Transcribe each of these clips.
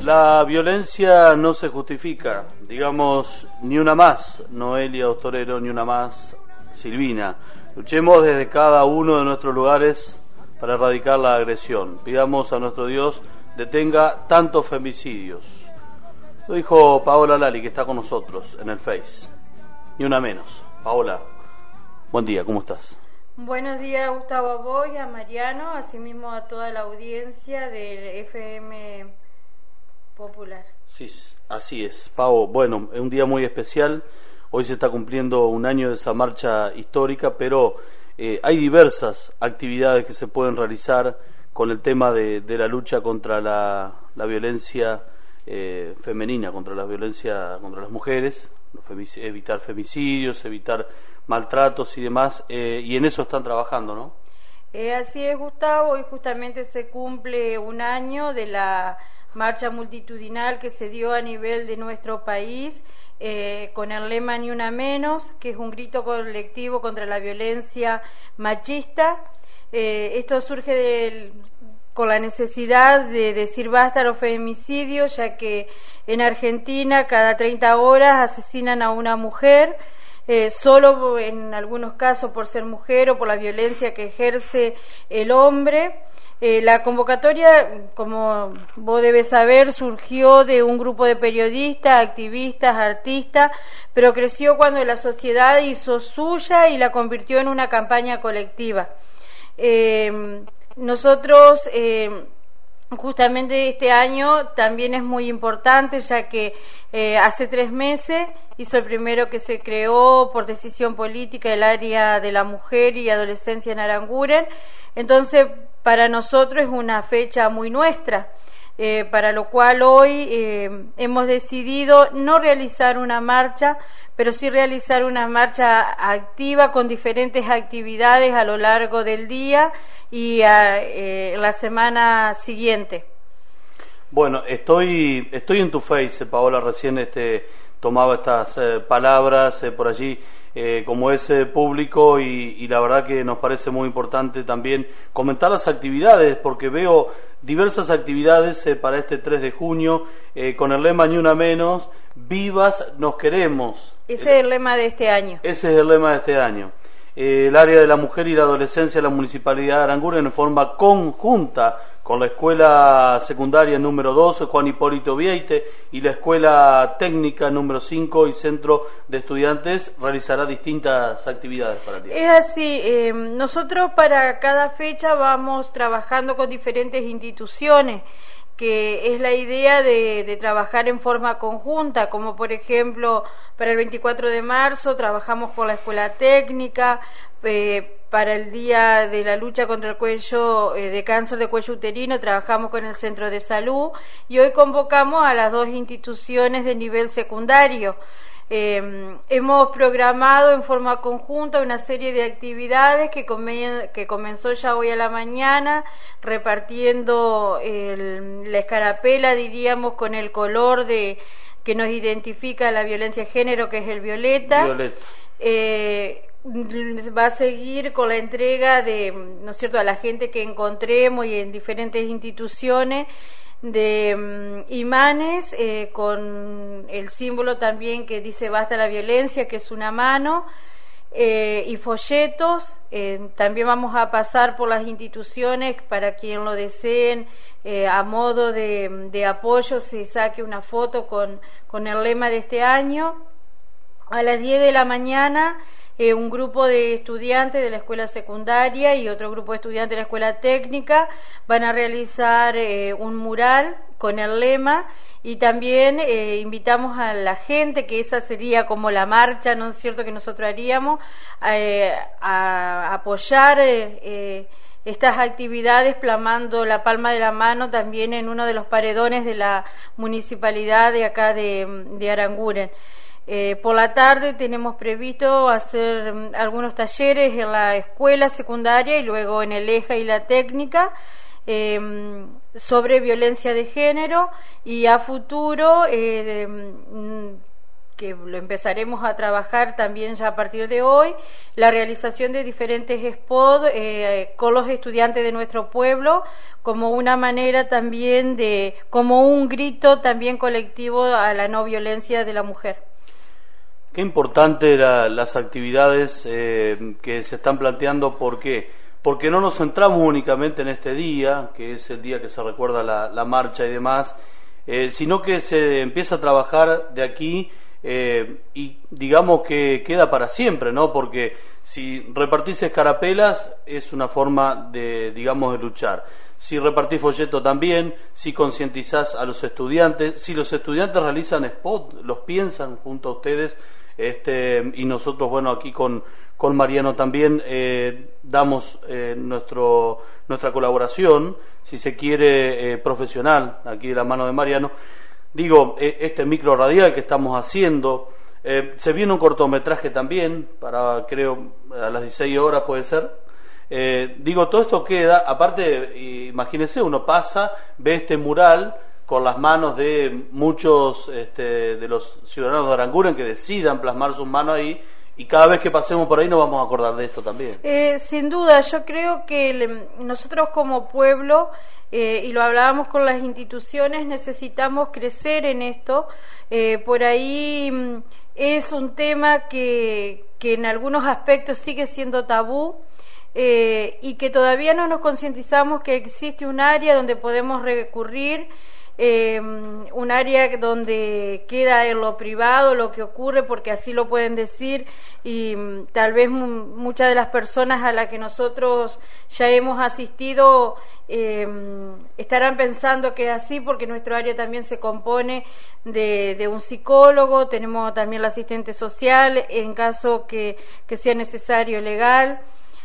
La violencia no se justifica, digamos, ni una más, Noelia Ostorero, ni una más, Silvina. Luchemos desde cada uno de nuestros lugares para erradicar la agresión. Pidamos a nuestro Dios detenga tantos femicidios. Lo dijo Paola Lali, que está con nosotros en el Face. Ni una menos. Paola, buen día, ¿cómo estás? Buenos días, Gustavo, a vos y a Mariano, asimismo a toda la audiencia del FM Popular. Sí, así es, Pau. Bueno, es un día muy especial. Hoy se está cumpliendo un año de esa marcha histórica, pero hay diversas actividades que se pueden realizar con el tema de la lucha contra la violencia femenina, contra la violencia contra las mujeres, evitar femicidios, evitar maltratos y demás, y en eso están trabajando, ¿no? Así es, Gustavo. Hoy justamente se cumple un año de la marcha multitudinal que se dio a nivel de nuestro país, con el lema Ni una menos, que es un grito colectivo contra la violencia machista. Esto surge con la necesidad de decir basta a los femicidios, ya que en Argentina cada 30 horas asesinan a una mujer, solo en algunos casos por ser mujer o por la violencia que ejerce el hombre. La convocatoria, como vos debes saber, surgió de un grupo de periodistas, activistas, artistas, pero creció cuando la sociedad hizo suya y la convirtió en una campaña colectiva. Nosotros, justamente este año también es muy importante, ya que hace 3 meses hizo el primero que se creó por decisión política el área de la mujer y adolescencia en Aranguren. Entonces, para nosotros es una fecha muy nuestra, para lo cual hoy hemos decidido no realizar una marcha, pero sí realizar una marcha activa con diferentes actividades a lo largo del día y la semana siguiente. Bueno, estoy en tu Face, Paola, recién tomaba estas palabras por allí, como es público, y la verdad que nos parece muy importante también comentar las actividades, porque veo diversas actividades para este 3 de junio, con el lema Ni una menos, vivas nos queremos. Ese es el lema de este año. Ese es el lema de este año. El área de la mujer y la adolescencia de la Municipalidad de Aranguren, en forma conjunta con la Escuela Secundaria número 2, Juan Hipólito Vieite, y la Escuela Técnica número 5 y Centro de Estudiantes, realizará distintas actividades para ti. Es así, nosotros para cada fecha vamos trabajando con diferentes instituciones, que es la idea de trabajar en forma conjunta, como por ejemplo para el 24 de marzo trabajamos con la Escuela Técnica, para el Día de la Lucha contra el cuello de cáncer de cuello uterino trabajamos con el Centro de Salud, y hoy convocamos a las 2 instituciones de nivel secundario. Hemos programado en forma conjunta una serie de actividades que comenzó ya hoy a la mañana, repartiendo la escarapela, diríamos, con el color que nos identifica la violencia de género, que es el violeta. Va a seguir con la entrega ¿no es cierto?, a la gente que encontremos y en diferentes instituciones, de imanes con el símbolo también que dice basta a la violencia, que es una mano, y folletos. También vamos a pasar por las instituciones para quien lo deseen, a modo de apoyo, se saque una foto con el lema de este año. A las 10 de la mañana un grupo de estudiantes de la escuela secundaria y otro grupo de estudiantes de la escuela técnica van a realizar un mural con el lema, y también invitamos a la gente, que esa sería como la marcha, ¿no es cierto?, que nosotros haríamos, a apoyar estas actividades plasmando la palma de la mano también en uno de los paredones de la municipalidad de acá de Aranguren. Por la tarde tenemos previsto hacer algunos talleres en la escuela secundaria y luego en el EJA y la técnica, sobre violencia de género, y a futuro que lo empezaremos a trabajar también ya a partir de hoy, la realización de diferentes spots con los estudiantes de nuestro pueblo, como una manera también como un grito también colectivo a la no violencia de la mujer. Qué importante las actividades que se están planteando, ¿por qué? Porque no nos centramos únicamente en este día, que es el día que se recuerda la marcha y demás, sino que se empieza a trabajar de aquí y digamos que queda para siempre, ¿no? Porque si repartís escarapelas es una forma de luchar. Si repartís folletos también, si concientizás a los estudiantes, si los estudiantes realizan spot, los piensan junto a ustedes, y nosotros, bueno, aquí con Mariano también damos nuestra colaboración, si se quiere, profesional, aquí de la mano de Mariano. Digo, este micro radial que estamos haciendo, se viene un cortometraje también, creo, a las 16 horas puede ser. Todo esto queda, aparte, imagínense, uno pasa, ve este mural con las manos de muchos de los ciudadanos de Aranguren que decidan plasmar sus manos ahí, y cada vez que pasemos por ahí nos vamos a acordar de esto también. Sin duda, yo creo que nosotros como pueblo, y lo hablábamos con las instituciones, necesitamos crecer en esto. Por ahí es un tema que en algunos aspectos sigue siendo tabú, y que todavía no nos concientizamos que existe un área donde podemos recurrir, un área donde queda en lo privado lo que ocurre, porque así lo pueden decir, y tal vez muchas de las personas a las que nosotros ya hemos asistido estarán pensando que es así, porque nuestro área también se compone de un psicólogo, tenemos también la asistente social en caso que sea necesario legal.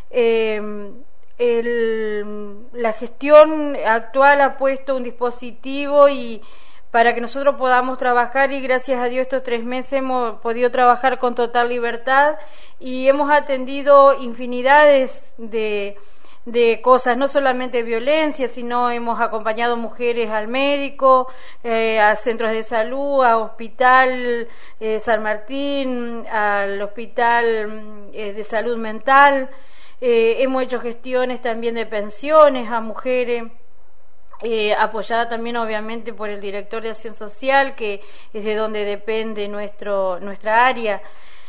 La gestión actual ha puesto un dispositivo y para que nosotros podamos trabajar, y gracias a Dios estos 3 meses hemos podido trabajar con total libertad y hemos atendido infinidades de cosas, no solamente violencia, sino hemos acompañado mujeres al médico, a centros de salud, a Hospital San Martín, al Hospital de Salud Mental. Hemos hecho gestiones también de pensiones a mujeres, apoyada también obviamente por el director de Acción Social, que es de donde depende nuestra área.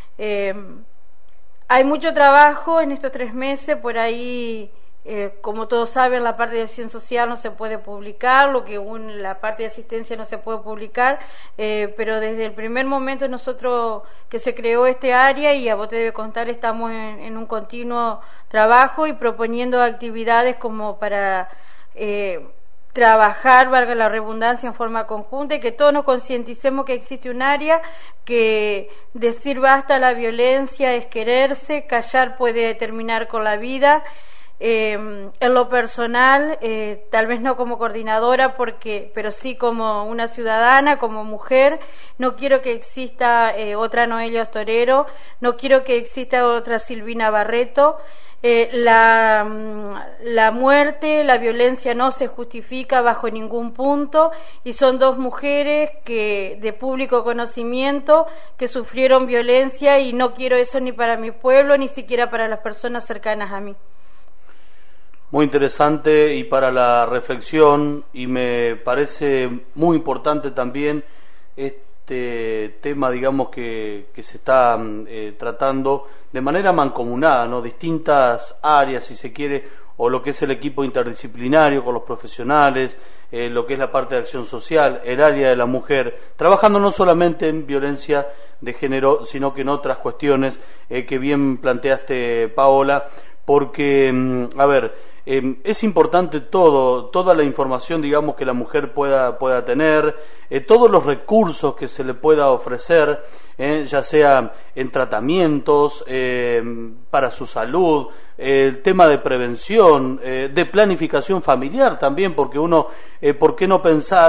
Hay mucho trabajo en estos 3 meses, por ahí, como todos saben, la parte de Acción Social no se puede publicar, la parte de asistencia no se puede publicar, pero desde el primer momento nosotros que se creó este área, y a vos te debe contar, estamos en un continuo trabajo y proponiendo actividades como para trabajar, valga la redundancia, en forma conjunta, y que todos nos concienticemos que existe un área, que decir basta a la violencia es quererse, callar puede terminar con la vida. En lo personal, tal vez no como coordinadora, pero sí como una ciudadana, como mujer, no quiero que exista otra Noelia Ostorero, no quiero que exista otra Silvina Barreto. La muerte, la violencia no se justifica bajo ningún punto, y son 2 mujeres de público conocimiento que sufrieron violencia, y no quiero eso ni para mi pueblo, ni siquiera para las personas cercanas a mí. Muy interesante y para la reflexión, y me parece muy importante también este tema, digamos, que se está tratando de manera mancomunada, ¿no? Distintas áreas, si se quiere, o lo que es el equipo interdisciplinario con los profesionales, lo que es la parte de acción social, el área de la mujer, trabajando no solamente en violencia de género, sino que en otras cuestiones que bien planteaste, Paola, porque, es importante toda la información, digamos, que la mujer pueda tener, todos los recursos que se le pueda ofrecer, ya sea en tratamientos, para su salud, el tema de prevención, de planificación familiar también, porque uno, ¿por qué no pensar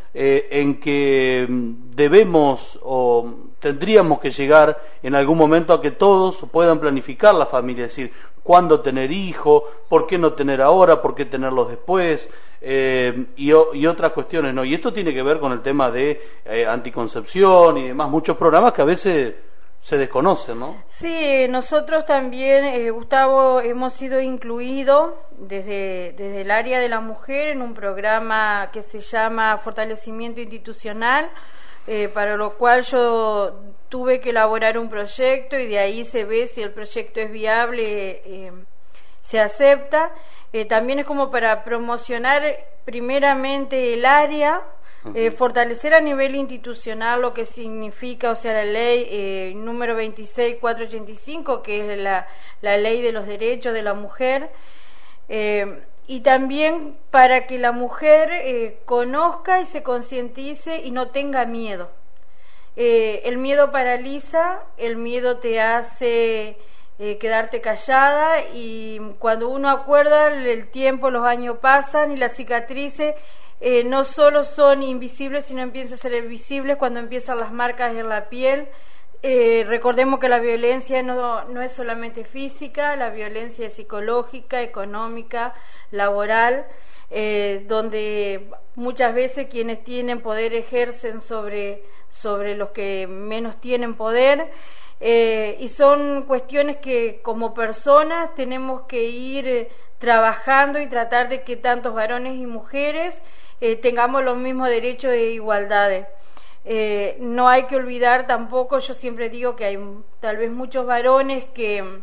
en que debemos o tendríamos que llegar en algún momento a que todos puedan planificar la familia, es decir, cuándo tener hijos, por qué no tener ahora, por qué tenerlos después, y otras cuestiones, ¿no? Y esto tiene que ver con el tema de anticoncepción y demás, muchos programas que a veces se desconocen, ¿no? Sí, nosotros también, Gustavo, hemos sido incluidos desde el área de la mujer en un programa que se llama Fortalecimiento Institucional, para lo cual yo tuve que elaborar un proyecto y de ahí se ve si el proyecto es viable, se acepta. También es como para promocionar primeramente el área, fortalecer a nivel institucional lo que significa, o sea, la ley número 26485, que es la ley de los derechos de la mujer, y también para que la mujer conozca y se concientice y no tenga miedo. El miedo paraliza, el miedo te hace quedarte callada, y cuando uno acuerda el tiempo, los años pasan y las cicatrices no solo son invisibles, sino empiezan a ser visibles cuando empiezan las marcas en la piel. Recordemos que la violencia no es solamente física, la violencia es psicológica, económica, laboral, donde muchas veces quienes tienen poder ejercen sobre los que menos tienen poder, y son cuestiones que como personas tenemos que ir trabajando y tratar de que tantos varones y mujeres tengamos los mismos derechos e igualdades. No hay que olvidar tampoco, yo siempre digo que hay tal vez muchos varones que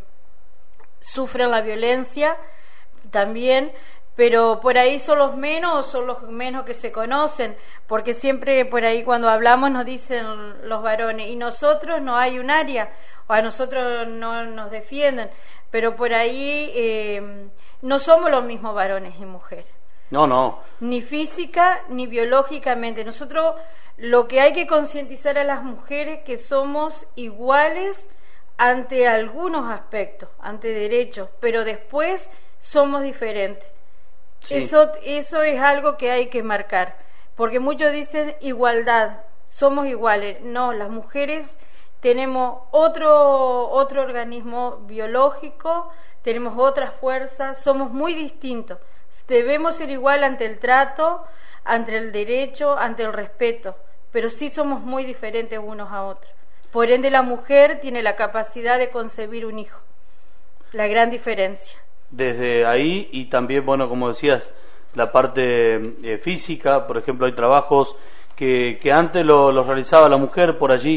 sufren la violencia también, pero por ahí son los menos que se conocen, porque siempre por ahí cuando hablamos nos dicen los varones, y nosotros no hay un área, o a nosotros no nos defienden, pero por ahí no somos los mismos varones y mujeres. No. Ni física ni biológicamente. Nosotros lo que hay que concientizar a las mujeres que somos iguales ante algunos aspectos, ante derechos, pero después somos diferentes. Sí. Eso es algo que hay que marcar, porque muchos dicen igualdad, somos iguales. No, las mujeres tenemos otro organismo biológico, tenemos otras fuerzas, somos muy distintos. Debemos ser igual ante el trato, ante el derecho, ante el respeto, pero sí somos muy diferentes unos a otros. Por ende, la mujer tiene la capacidad de concebir un hijo, la gran diferencia. Desde ahí, y también, bueno, como decías, la parte física, por ejemplo, hay trabajos que antes los realizaba la mujer, por allí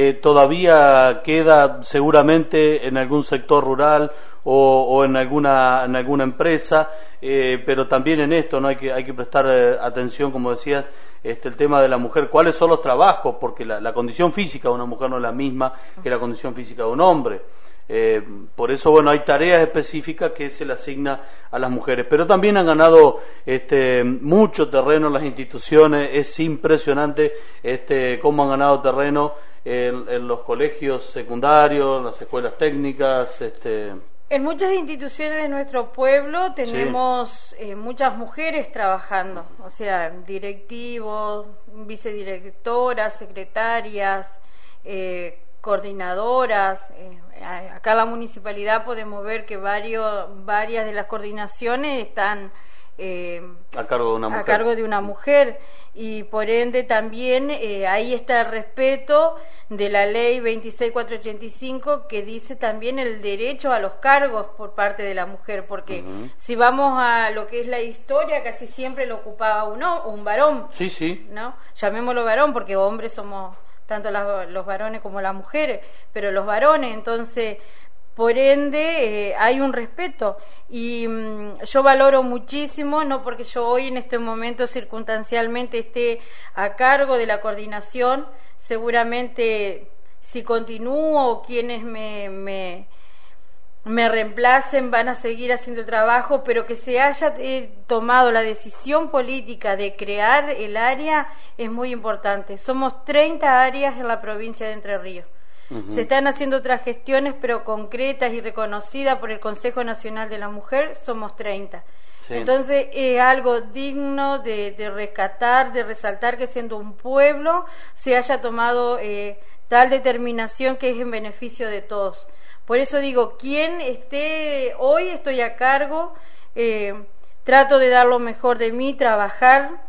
todavía queda seguramente en algún sector rural o en alguna empresa, pero también en esto no hay que prestar atención, como decías, el tema de la mujer, cuáles son los trabajos, porque la condición física de una mujer no es la misma que la condición física de un hombre. Por eso, bueno, hay tareas específicas que se le asigna a las mujeres, pero también han ganado mucho terreno en las instituciones. Es impresionante cómo han ganado terreno en los colegios secundarios, en las escuelas técnicas. En muchas instituciones de nuestro pueblo tenemos muchas mujeres trabajando, o sea, directivos, vicedirectoras, secretarias, coordinadoras. Acá en la municipalidad podemos ver que varias de las coordinaciones están a cargo de una mujer, y por ende también ahí está el respeto de la ley 26485, que dice también el derecho a los cargos por parte de la mujer, porque si vamos a lo que es la historia, casi siempre lo ocupaba un varón, ¿no? Llamémoslo varón, porque hombres somos tanto los varones como las mujeres, pero los varones, entonces por ende hay un respeto, y yo valoro muchísimo, no porque yo hoy en este momento circunstancialmente esté a cargo de la coordinación, seguramente si continúo, quienes me reemplacen van a seguir haciendo el trabajo, pero que se haya tomado la decisión política de crear el área es muy importante. Somos 30 áreas en la provincia de Entre Ríos. Se están haciendo otras gestiones, pero concretas y reconocidas por el Consejo Nacional de la Mujer, somos 30. Sí. Entonces es algo digno de rescatar, de resaltar que siendo un pueblo se haya tomado tal determinación que es en beneficio de todos. Por eso digo, quien esté hoy, estoy a cargo, trato de dar lo mejor de mí, trabajar,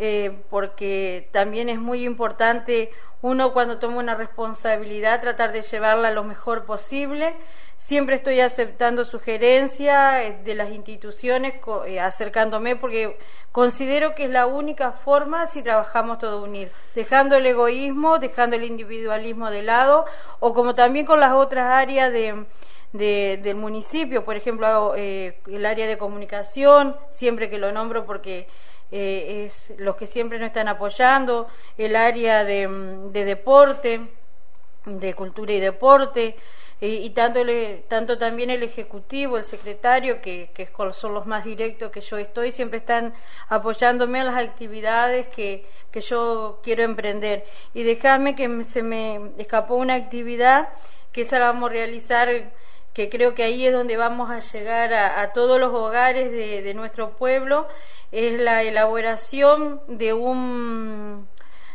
porque también es muy importante uno cuando toma una responsabilidad tratar de llevarla lo mejor posible. Siempre estoy aceptando sugerencias de las instituciones, acercándome, porque considero que es la única forma si trabajamos todos unidos, dejando el egoísmo, dejando el individualismo de lado, o como también con las otras áreas del municipio, por ejemplo, el área de comunicación, siempre que lo nombro porque es los que siempre nos están apoyando, el área de deporte, de cultura y deporte, y tanto también el ejecutivo, el secretario, que son los más directos que yo estoy, siempre están apoyándome en las actividades que yo quiero emprender. Y déjame que se me escapó una actividad que esa la vamos a realizar, que creo que ahí es donde vamos a llegar a todos los hogares de nuestro pueblo. Es la elaboración de un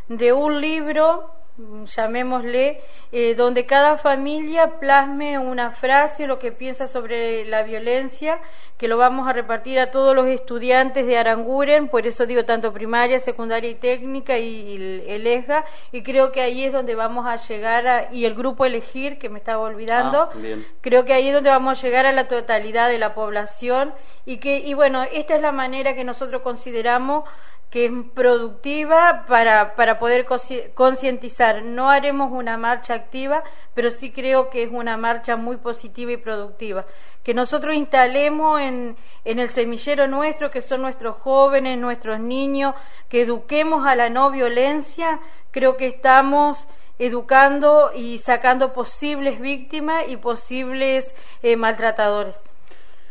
libro, llamémosle, donde cada familia plasme una frase, lo que piensa sobre la violencia, que lo vamos a repartir a todos los estudiantes de Aranguren, por eso digo tanto primaria, secundaria y técnica y el ESGA, y creo que ahí es donde vamos a llegar y el grupo Elegir, que me estaba olvidando, creo que ahí es donde vamos a llegar a la totalidad de la población, y bueno, esta es la manera que nosotros consideramos que es productiva para poder concientizar. No haremos una marcha activa, pero sí creo que es una marcha muy positiva y productiva. Que nosotros instalemos en el semillero nuestro, que son nuestros jóvenes, nuestros niños, que eduquemos a la no violencia, creo que estamos educando y sacando posibles víctimas y posibles maltratadores.